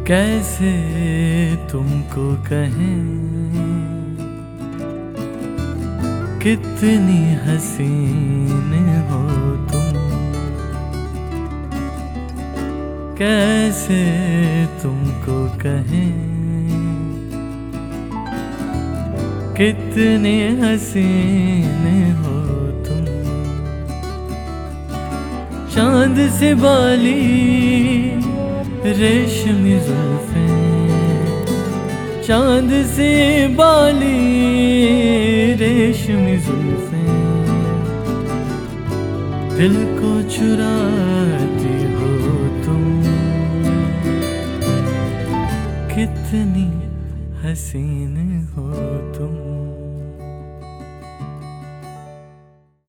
कैसे तुमको कहें कितनी हसीन हो तुम, कैसे तुमको कहें कितने हसीन हो तुम। चांद से बाली रेशमी जुल्फें, चांद से बाली रेशमी जुल्फें, दिल को चुराती हो तुम, कितनी हसीन हो तुम।